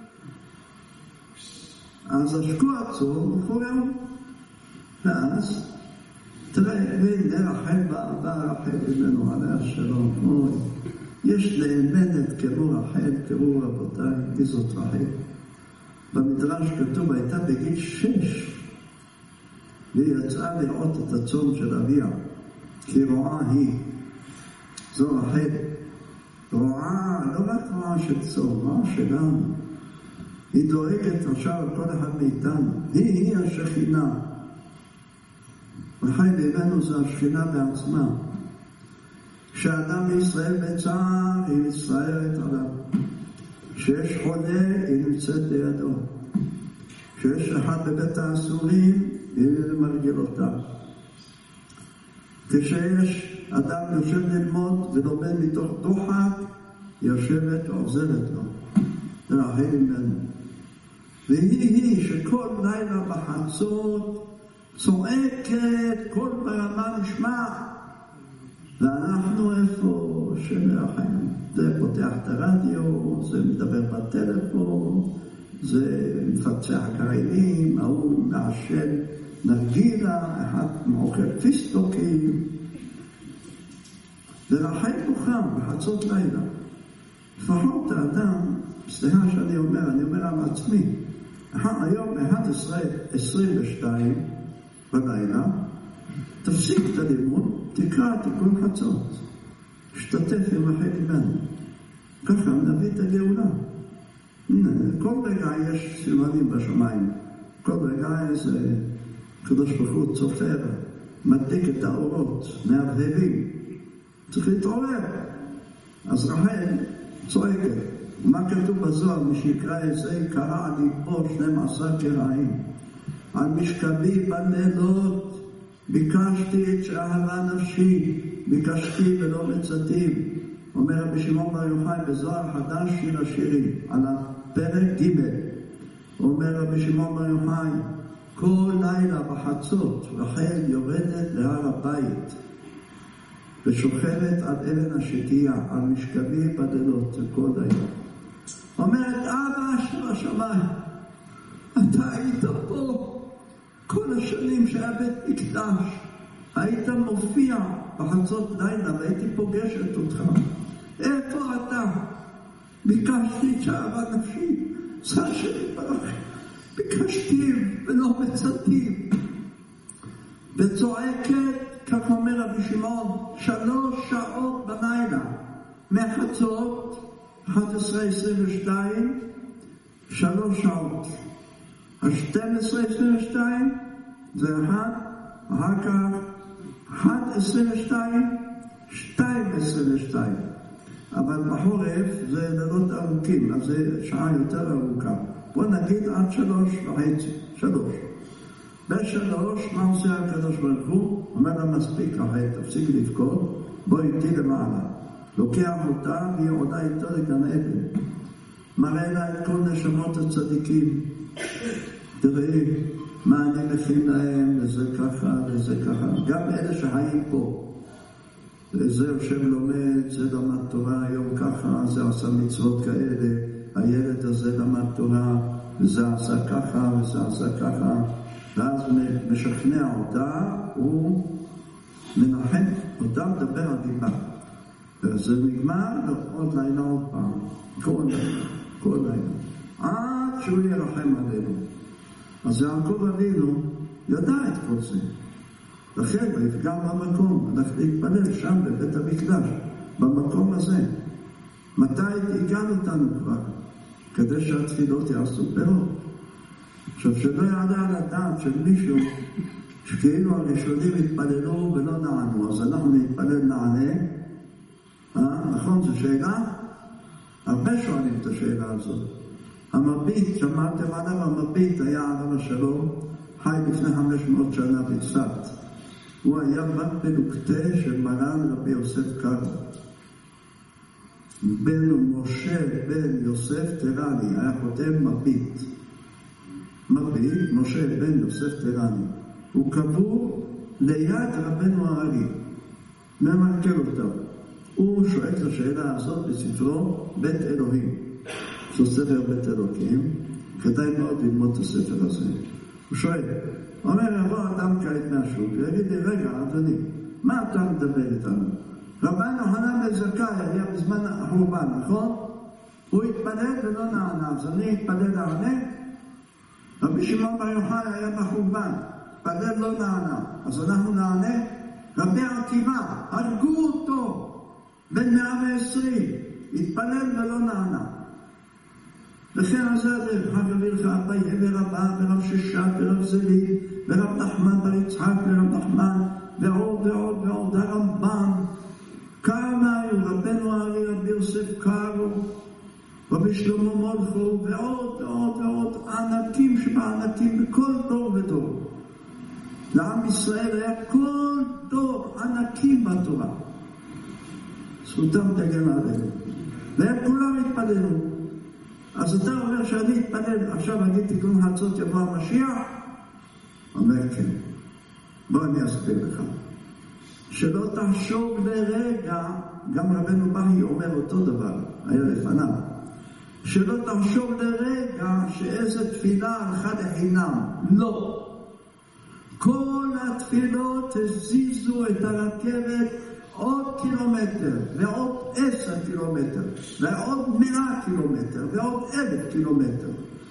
אז השקו עצור וכו' ואז תראה, והנה רחל באה רחל ממנו עליה השלום. אוי, יש לאמנת כמו רחל, תראו רבותיי, מי זאת רחל? במדרש כתוב, הייתה בגיל 6 והיא יצאה לראות את הצאן של אביה, כי רואה היא, זו רחל, רואה, לא רק רואה של צאן, רואה שלנו. היא דואגת עכשיו על כל אחד מאיתנו, היא השכינה. רחל אלינו זה השכינה בעצמה. כשאדם בישראל בצער, היא מצטערת עליו. כשיש חולה, היא נמצאת לידו. כשיש אחד בבית האסורים, היא מרגיל אותה. כשיש אדם יושב ללמוד ולומד מתוך דוחק, היא יושבת ועוזרת לו. זה רחל אלינו. והיא שכל לילה בחצות צועקת, כל ברמה נשמע. ואנחנו איפה שמרחם. זה פותח את הרדיו, זה מדבר בטלפון, זה מפצח קריינים, ההוא מעשן נרגילה, אחד מאוכל פיסטוקים. ורחל בוכה בחצות לילה. לפחות האדם, סליחה שאני אומר על עצמי, היום 11:22 בלילה, תפסיק את הלימוד, תקרא תיקון חצות, שתתף עם רחל אימנו. ככה נביא את הגאולה. כל רגע יש סימנים בשמיים, כל רגע איזה קדוש ברוך הוא צופר, מדליק את האורות, מהבהבים. צריך להתעורר. אז רחל צועקת. מה כתוב בזוהר? מי שיקרא את זה, קרא על ליבו 12 קרעים. על משכבי בלילות ביקשתי את שאהבה נפשי, ביקשתי ולא מצאתי. אומר רבי שמעון בר יוחאי בזוהר חדש שיר השירים, על הפרק ג'. אומר רבי שמעון בר יוחאי, כל לילה בחצות רחל יורדת להר הבית ושוכבת על אבן השתייה, על משכבי בלילות, זה כל לילה. אומרת, אבא של השמיים, אתה היית פה כל השנים שהיה בית מקדש, היית מופיע בחצות לילה והייתי פוגשת אותך. איפה אתה? ביקשתי את שאהבה נפשי, שא שלי ברחל, ביקשתי ולא מצאתי. וצועקת, כך אומר רבי שמעון, 3 שעות בלילה, מחצות 11:22, 3 שעות. 12:22 זה 1, אחר כך 1:22, 2:22. אבל בחורף זה לילות ארוכים, אז זה שעה יותר ארוכה. בוא נגיד עד 3:30, 3. ב3, מה עושה הקדוש ברוך הוא? אומר לה מספיק, תפסיק לבכות, בוא איתי למעלה. לוקח אותה והיא עודה איתו לגן עדן. מראה לה את כל נשמות הצדיקים. תראי מה אני מכין להם, וזה ככה, וזה ככה. גם אלה שהיו פה. זה יושב לומד, זה למד תורה היום ככה, זה עשה מצוות כאלה, הילד הזה למד תורה, וזה עשה ככה, וזה עשה ככה, ואז משכנע אותה, הוא מנחם אותה מדבר על ליבה. וזה נגמר עוד לילה עוד פעם, כל לילה. עד שהוא ירחם עלינו. אז יעקב אבינו ידע את כל זה. לכן ויפגע במקום, אנחנו נתפלל שם בבית המקדש, במקום הזה. מתי הגענו אותנו כבר? כדי שהתפילות יעשו פירות. עכשיו שלא יעלה על הדעת של מישהו שכאילו הראשונים התפללו ולא נענו, אז אנחנו נתפלל נענה. נכון, זו שאלה? הרבה שואלים את השאלה הזאת. המביט, שמעתם עליו, המביט היה עליו השלום, חי לפני 500 שנה בצפת. הוא היה בת פלוגתא של מרן רבי יוסף קארו. בן משה בן יוסף טרני, היה חותם מביט. מביט, משה בן יוסף טרני. הוא קבור ליד רבנו הארי. ממכר אותו. הוא שואל את השאלה הזאת בספרו בית אלוהים. זו ספר בית אלוקים. כדאי מאוד ללמוד את הספר הזה. הוא שואל, אומר, יבוא אדם כעת מהשוק, ויגיד לי, רגע, אדוני, מה אתה מדבר איתנו? רבנו חנן בן זכאי היה בזמן החורבן, נכון? הוא התפלל ולא נענה, אז אני התפלל לענה. רבי שמעון בר יוחאי היה בחורבן, התפלל לא נענה, אז אנחנו נענה. רבי עקיבא, הרגו אותו, בן 120, התפלל ולא נענה. לכן הזה רב אביך אבא ורבא ורב ששת ורב זלי ורב נחמן בר יצחק ורב נחמן ועוד ועוד ועוד הרמב"ם. כמה היו רבנו הארי רבי יוסף קארו, רבי שלמה מולכו ועוד ועוד ועוד ענקים שבענקים בכל דור ודור. לעם ישראל היה כל דור ענקים בתורה. זכותם תגן עליהם. והם כולם התפללו. אז אתה אומר שאני אתפלל, עכשיו אגיד תיקון חצות יבוא המשיח? אומר כן. בוא אני אסביר לך. שלא תחשוב לרגע, גם רבנו בכי אומר אותו דבר, היה לפניו. שלא תחשוב לרגע שאיזה תפילה הלכה לחינם. לא. כל התפילות הזיזו את הרכבת עוד קילומטר, ועוד 10 קילומטר, ועוד 100 קילומטר, ועוד 1,000 קילומטר.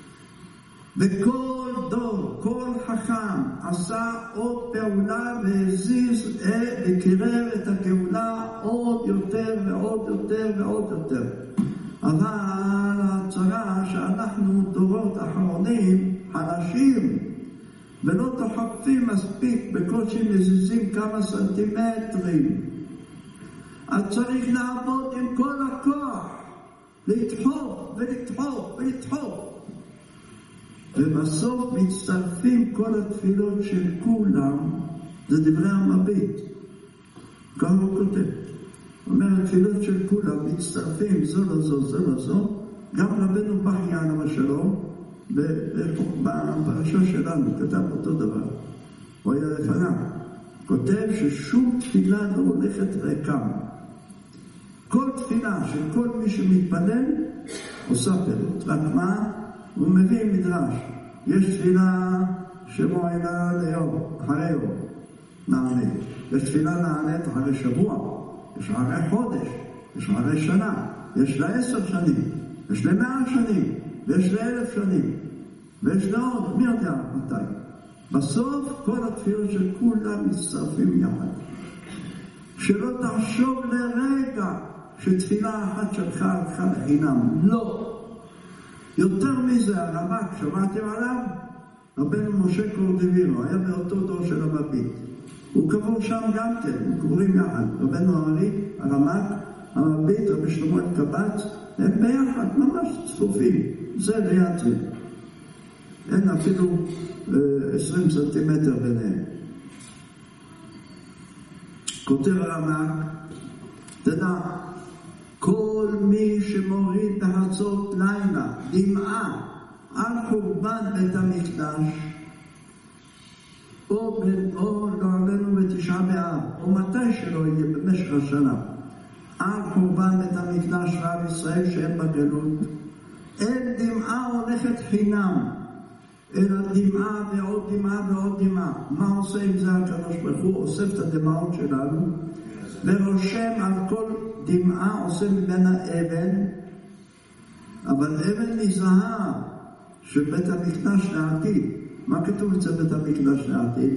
וכל דור, כל חכם עשה עוד פעולה והזיז וקירב את הגאולה עוד יותר ועוד יותר ועוד יותר. אבל הצרה שאנחנו דורות אחרונים חלשים ולא תחפים מספיק, בקושי מזיזים כמה סנטימטרים. אז צריך לעבוד עם כל הכוח, לדחוף ולדחוף ולדחוף. ובסוף מצטרפים כל התפילות של כולם, זה דברי המביט. כך הוא כותב. אומר, התפילות של כולם מצטרפים זו לזו, זו לזו. גם רבנו בכי עליו השלום, בפרשה שלנו כתב אותו דבר. הוא היה לפניו. כותב ששום תפילה לא הולכת ריקם. כל תפילה של כל מי שמתפלל עושה פירות. רק מה? הוא מביא מדרש. יש תפילה שמועילה ליום, אחרי יום, נענה. יש תפילה נענית אחרי שבוע, יש אחרי חודש, יש אחרי שנה, יש ל10 שנים, יש ל100 שנים, ויש ל1000 שנים, ויש לעוד, מי יודע מתי. בסוף כל התפילות של כולם מצטרפים יחד. שלא תחשוב לרגע שתפילה אחת שלך הלכה לחינם. לא. יותר מזה, הרמ"ק, שמעתם עליו? רבנו משה קורדווירו, היה באותו דור של המביט. הוא קבור שם גם כן, הם קבורים יחד. רבנו הארי, הרמ"ק, המביט, רבי שלמה קבץ, הם ביחד, ממש צפופים. זה ליד זה. אין אפילו 20 סנטימטר ביניהם. כותב הרמ"ק, תדע, כל מי שמוריד בחצות לילה דמעה על חורבן בית המקדש, או לא עלינו בתשעה באב, או מתי שלא יהיה במשך השנה, על חורבן בית המקדש ועל ישראל שהם בגלות, אין דמעה הולכת חינם, אלא דמעה ועוד דמעה ועוד דמעה. מה עושה עם זה הקדוש ברוך הוא? אוסף את הדמעות שלנו, ורושם על כל דמעה, עושה ממנה אבן, אבל אבן מזהב של בית המקדש לעתיד. מה כתוב אצל בית המקדש לעתיד?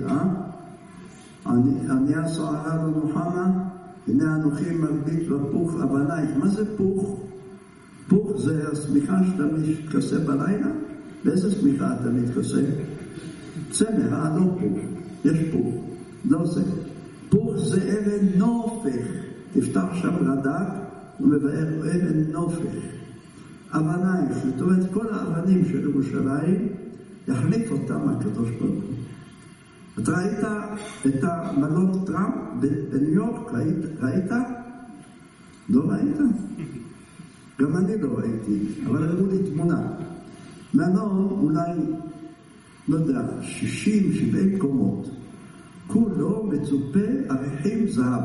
אני הסוערה במוחמד, הנה אנוכי מרביץ בפוך אבנייך. מה זה פוך? פוך זה הסמיכה שאתה מתכסה בלילה. באיזה סמיכה אתה מתכסה? צמר, לא פוך. יש פוך. לא זה. פוך זה אבן נופך. תפתח שם רד"ק ומבאר אבן נופך. אבנייך, זאת אומרת כל האבנים של ירושלים, יחליף אותם הקדוש ברוך הוא. אתה ראית את המלון טראמפ בניו יורק? ראית? לא ראית? גם אני לא ראיתי, אבל הראו לי תמונה. מלון אולי, לא יודע, 60-70 קומות. כולו מצופה עריכים זהב.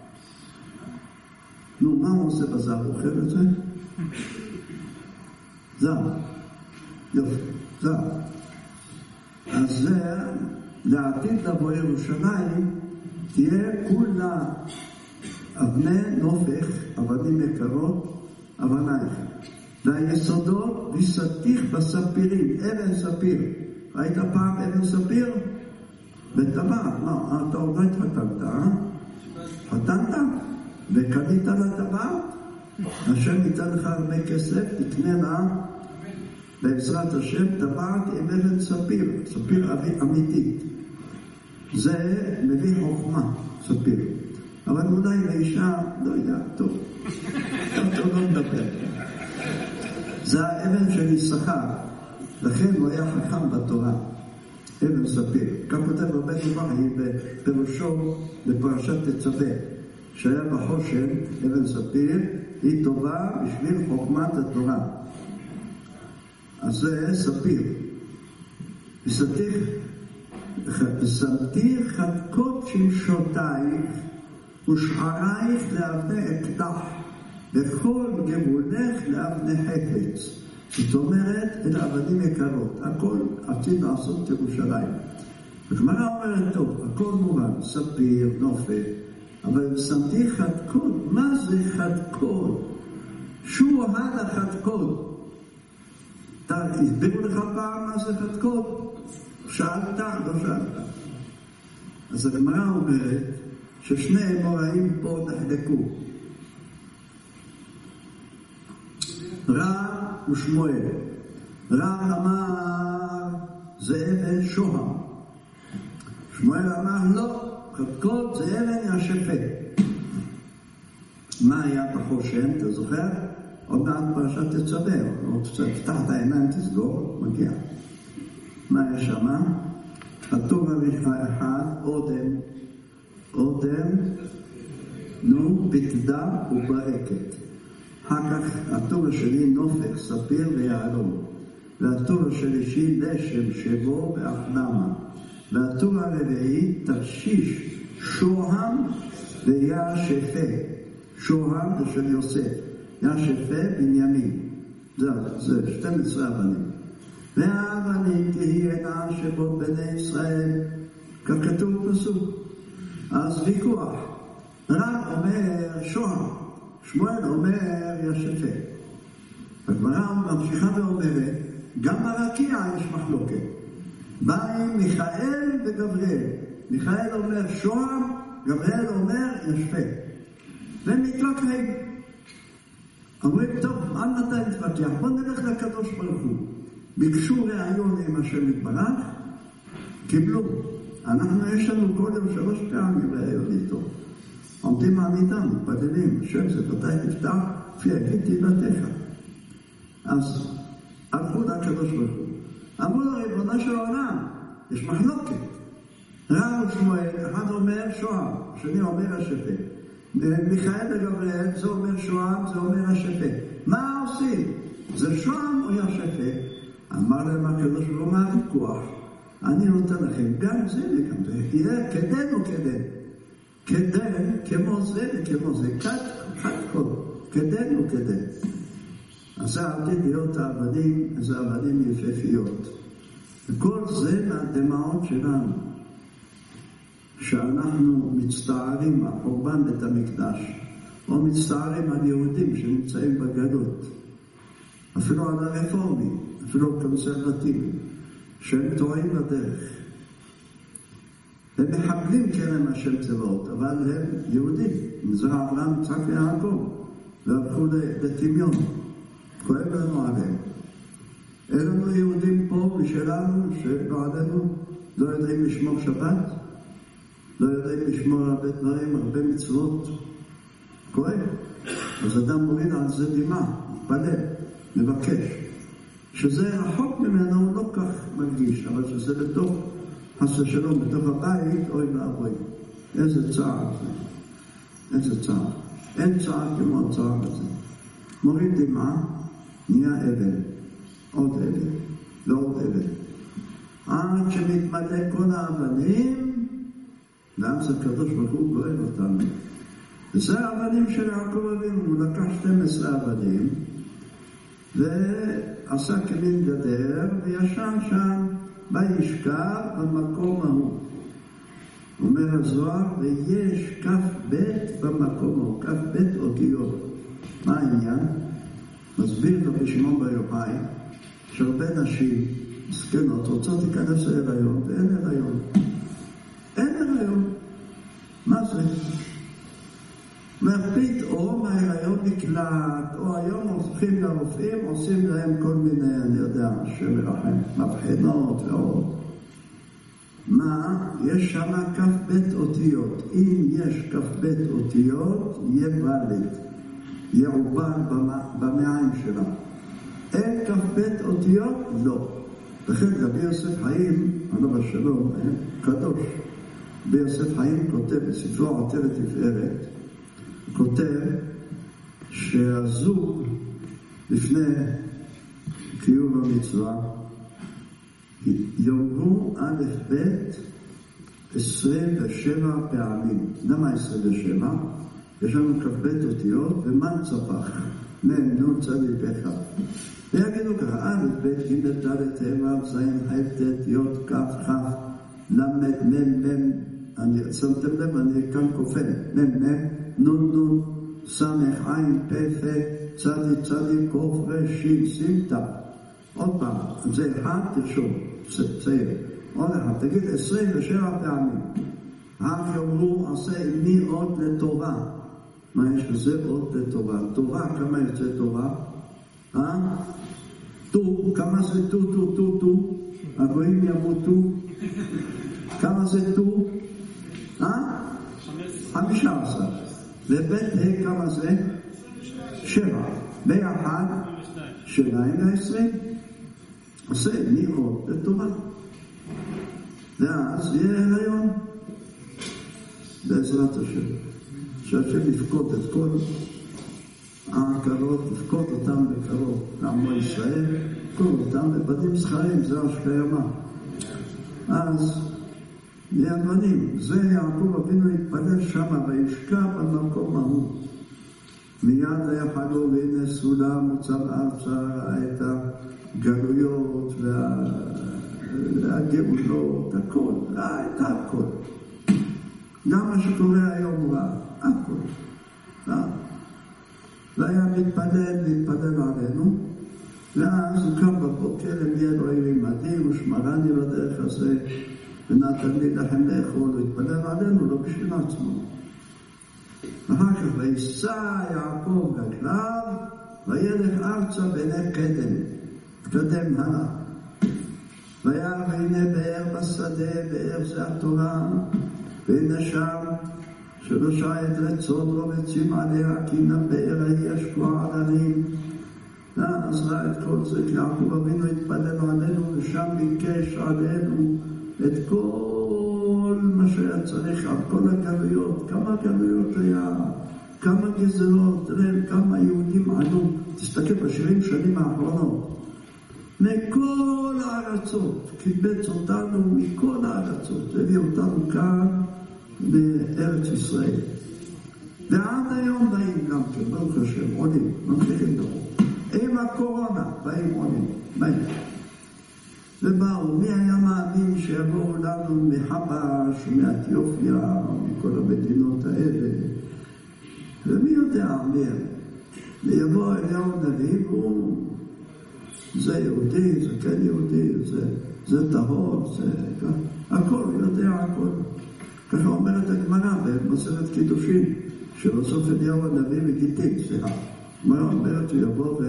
נו, מה הוא עושה בזהב? הוא אוכל את זה? זהב. יופי, זהב. אז זה, לעתיד לבוא ירושלים, תהיה כולה אבני נופך, אבנים יקרות, אבנייך. והיסודות ויסתיך בספירים, אבן ספיר. ראית פעם אבן ספיר? בטבעת. מה, אתה עוד לא התחתנת, חתנת? וקנית לטבעת? השם ייתן לך הרבה כסף, תקנה לה בעזרת השם טבעת עם אבן ספיר, ספיר אמיתית. זה מביא חוכמה, ספיר. אבל אולי לאישה, לא יודע, טוב. טוב לא מדבר. זה האבן של יששכר, לכן הוא היה חכם בתורה. אבן ספיר. כך כותב רבנו מרעי בפירושו בפרשת תצווה, שהיה בחושן, אבן ספיר, היא טובה בשביל חוכמת התורה. אז זה ספיר. ושמתיר חדקות שמשותייך ושערייך לאבני אקדח וכל גבולך לאבני חפץ. זאת אומרת, אלה אבנים יקרות. הכל עתיד לעשות ירושלים. הגמרא אומרת, טוב, הכל מובן, ספיר, נופל, אבל שמתיר חדקות. מה זה חדקות? שו הד החדקות. הסבירו לך פעם מה זה חדקות? שאלת? לא שאלת. אז הגמרא אומרת ששני אמוראים פה נחלקו. רב ושמואל. רב אמר זה אבן שוהם. שמואל אמר לא, חדקות זה אבן ישפה. מה היה בחושן, אתה זוכר? עוד מעט פרשת תצווה, עוד קצת תפתח את העיניים, תסגור, מגיע. מה יש שם? כתוב אחד, אודם, פקדה וברקת. אחר כך הטור השני נופך, ספיר ויעלום. והטור השלישי לשם, שבו ואחנמה. והטור הרביעי תרשיש, שוהם וישפה. שוהם זה של יוסף. ישפה בנימין. זה 12 אבנים. והאבנים תהיינה שבו בני ישראל, כך כתוב פסוק. אז ויכוח. רב אומר שוהם, שמואל אומר ישפה. הגמרא ממשיכה ואומרת, גם ברקיע יש מחלוקת. באים מיכאל וגבריאל. מיכאל אומר שוהם, גבריאל אומר ישפה. ומתווכחים. אומרים, טוב, אל נתן להתווכח, בוא נלך לקדוש ברוך הוא. ביקשו ראיון עם השם יתברך, קיבלו. יש לנו כל יום 3 פעמים ראיון איתו. עומדים מעמידם, מתפללים, השם זה מתי תפתח, לפי עברית תהילתך. אז הלכו לקדוש ברוך הוא. אמרו לו, ריבונו של העולם, יש מחלוקת. רב ושמואל, אחד אומר שוהם, השני אומר השפה. מיכאל וגבריאל, זה אומר שוהם, זה אומר השפה. מה עושים? זה שוהם או ישפה? אמר להם הקדוש ברוך הוא, מה הוויכוח? אני נותן לכם גם זה וגם זה. תהיה כדן או כדן? כדן כמו זה וכמו זה. חד כל. כדן או כדן? אז זה עתיד להיות העבדים, זה עבדים יפהפיות. וכל זה מהדמעות שלנו, שאנחנו מצטערים על חורבן בית המקדש, או מצטערים על יהודים שנמצאים בגלות, אפילו על הרפורמים, אפילו קונסרבטיבים, שהם טועים בדרך. הם מחבלים כרם השם צבאות, אבל הם יהודים, מזרע אברהם, יצחק ויעקב, והלכו לטמיון. כואב לנו עליהם. אין לנו יהודים פה משלנו, שבעדנו לא יודעים לשמור שבת, לא יודעים לשמור הרבה דברים, הרבה מצוות. כואב. אז אדם מוריד על זה דמעה, מתפלל, מבקש. שזה רחוק ממנו, הוא לא כך מרגיש, אבל שזה בתוך חס ושלום, בתוך הבית, אוי ואבוי. איזה צער זה. איזה צער. אין צער כמו הצער הזה. מוריד דמעה, נהיה אבן. עוד אבן. ועוד אבן. עד שמתמלא כל האבנים, ואז הקדוש ברוך הוא גואל אותנו. וזה האבנים של יעקב אבינו. הוא לקח 12 אבנים, ועשה כמין גדר, וישן שם וישכב במקום ההוא. אומר הזוהר, ויש כף בית במקום ההוא, כף בית אותיות. מה העניין? מסביר רבי שמעון בר יוחאי, שהרבה נשים מסכנות רוצות להיכנס להיריון, ואין הריון. אין הריון. מה זה? פתאום ההיריון נקלט, או היום הולכים לרופאים, עושים להם כל מיני, אני יודע, שמרחם, מבחינות ועוד. מה? יש שם כף בית אותיות. אם יש כף בית אותיות, יהיה ולד. יהיה עובר במעיים שלה. אין כף בית אותיות? לא. לכן רבי יוסף חיים, עליו השלום, קדוש. רבי יוסף חיים כותב בספרו עטרת תפארת, כותב שהזוג לפני קיום המצווה יאמרו א' ב' 27 פעמים. למה 27? יש לנו כ"ב אותיות ומן צפח נון צדיק אחד. ויגידו ככה א' ב' ג' ד' ה' ז' ח' ט' י' כ' כ' ל' מ' מ'. אני שמתם לב, אני כאן כופל מ' מ' נון נון סמך עין פה פה צדיק צדיק קוף רשין סמטה. עוד פעם, זה אחד תרשום, צייר. עוד אחד, תגיד 27 פעמים. אף יאמרו עשה עמי עוד לטובה. מה יש לזה עוד לטובה? טובה, כמה יוצא טובה? טו, כמה זה טו טו טו טו? הגויים ימותו. כמה זה טו? 15. ובית כמה זה? 7. ביחד 17. עושה לי עוד לטובה. ואז יהיה הריון בעזרת השם. שהשם יפקוד את כל העקרות, יפקוד אותם בקרוב לעמו ישראל, יפקוד אותם בבדים זכרים, זה השקיימה. אז יהיה בנים. זה יעקב אבינו התפלל שמה וישכב במקום ההוא. מיד היה חלו והנה סולם מוצב ארצה את הגלויות והגאולות, הכל, את הכל. גם מה שקורה היום הוא הכל. והיה מתפלל עלינו, ואז הוא קם בבוקר, הם יהיה אלוהים עמדי ושמרני בדרך הזה, ונתן לי לכם לאכול, והתפלל עלינו, לא בשביל עצמו. ואחר כך ויסע יעקב רגליו, וילך ארצה בעיני קדם. קדם הלאה. וירא והנה באר בשדה, באר זה התורה, והנה שם שלושה עדרי צאן רובצים עליה, כי נם באר ההיא השקועה על הרים. אז ראה את כל זה, כי יעקב אבינו התפלל עלינו, ושם ביקש עלינו את כל מה שהיה צריך, על כל הגלויות. כמה גלויות היה, כמה גזרות, תראה כמה יהודים עלו. תסתכל ב70 שנים האחרונות. מכל הארצות, קיבץ אותנו מכל הארצות, הביא אותנו כאן בארץ ישראל. ועד היום באים גם כן, ברוך השם, עולים, ממשיכים דרום. עם באים עולים, באים. ובאו, מי היה מאמין שיבואו לנו מחבש, מאתיופיה, מכל המדינות האלה, ומי יודע מי הם. ויבוא אליהו הנביא, זה יהודי, זה כן יהודי, זה טהור, זה הכל, יודע הכל. ככה אומרת הגמרא במסכת קידושין, שבסוף אליהו הנביא וגיטין, הגמרא אומרת, הוא יבוא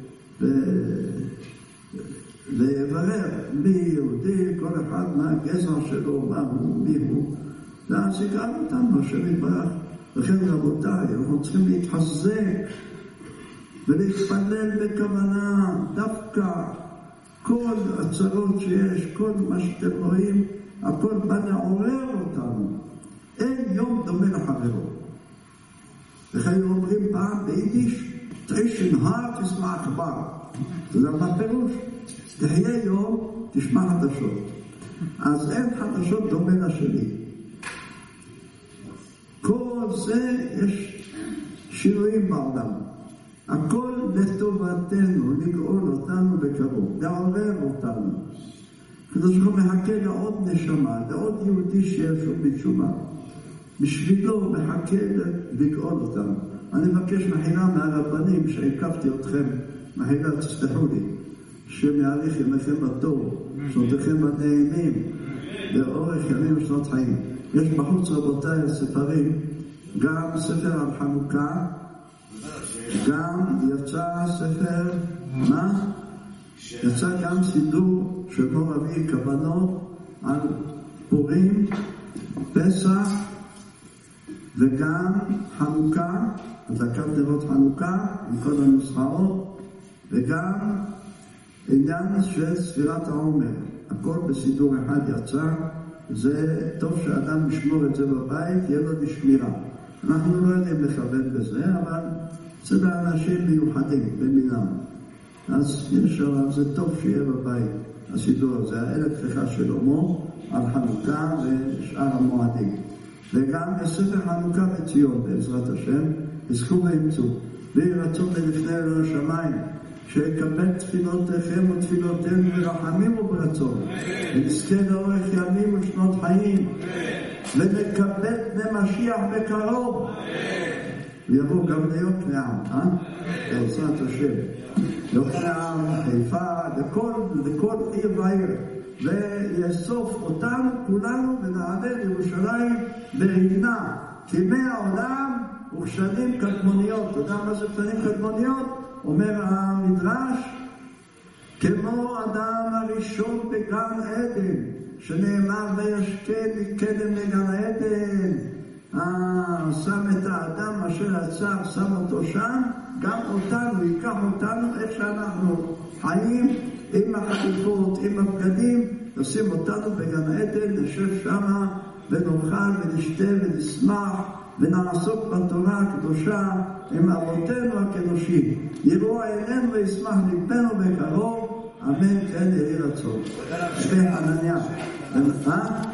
ויברר מי יהודי, כל אחד מה הגזע שלו, מה הוא, מי הוא. ואז יגאל אותנו, השם יתברך. לכן רבותיי, אנחנו צריכים להתחזק ולהתפלל בכוונה, דווקא כל הצרות שיש, כל מה שאתם רואים, הכל בא לעורר אותנו. אין יום דומה לחברו. וכן אומרים פעם ביידיש, תרישן הר תשמע עכבר. זה בפירוש. תחיה יום, תשמע חדשות. אז אין חדשות דומה לשני. כל זה יש שינויים בעולם. הכל לטובתנו, לגאול אותנו בקרוב, לעורר אותנו. כדי שאנחנו מחכה לעוד נשמה, לעוד יהודי שישו בתשובה. בשבילו מחכה לגאול אותנו. אני מבקש מחילה מהרבנים שהקפתי אתכם, מחילה תסלחו לי, שמעריך ימיכם בטוב, שנותיכם בנעימים, לאורך ימים ושנות חיים. יש בחוץ רבותיי הספרים, גם ספר על חנוכה, גם יצא ספר, מה? יצא גם סידור של מור אבי כוונות על פורים, פסח וגם חנוכה, הדלקת נרות חנוכה עם כל הנוסחאות, וגם עניין של ספירת העומר. הכל בסידור אחד יצא. זה טוב שאדם ישמור את זה בבית, יהיה לו לשמירה. אנחנו לא יודעים לכוון בזה, אבל זה לאנשים מיוחדים במינם. אז יש עליו, זה טוב שיהיה בבית הסידור הזה, האלף ככה של הומו על חנוכה ושאר המועדים. וגם בספר חנוכה בציון בעזרת השם, יזכו וימצאו. וירצון לפני אל השמיים, שיקבל תפילותיכם ותפילותינו ברחמים וברצון, ונזכה לאורך ימים ושנות חיים, ונקבל בני משיח בקרוב, ויבוא גם ליוקנעם, בעזרת השם, יוקנעם, חיפה, לכל עיר ועיר, ויאסוף אותנו כולנו ונעלה לירושלים ברעינה, כימי העולם וכשנים קדמוניות. אתה יודע מה זה כשנים קדמוניות? אומר המדרש, כמו אדם הראשון בגן עדן, שנאמר וישכן מקדם לגן עדן, שם את האדם אשר יצר, שם אותו שם, גם אותנו, ייקח אותנו איך שאנחנו חיים, עם החליפות, עם הבגדים, נשים אותנו בגן עדן, נשב שמה ונאכל ונשתה ונשמח ונעסוק בתורה הקדושה עם אבותינו הקדושים. יראו עינינו וישמח ליבנו בקרוב, אמן כן יהי רצון. שבי חנניה.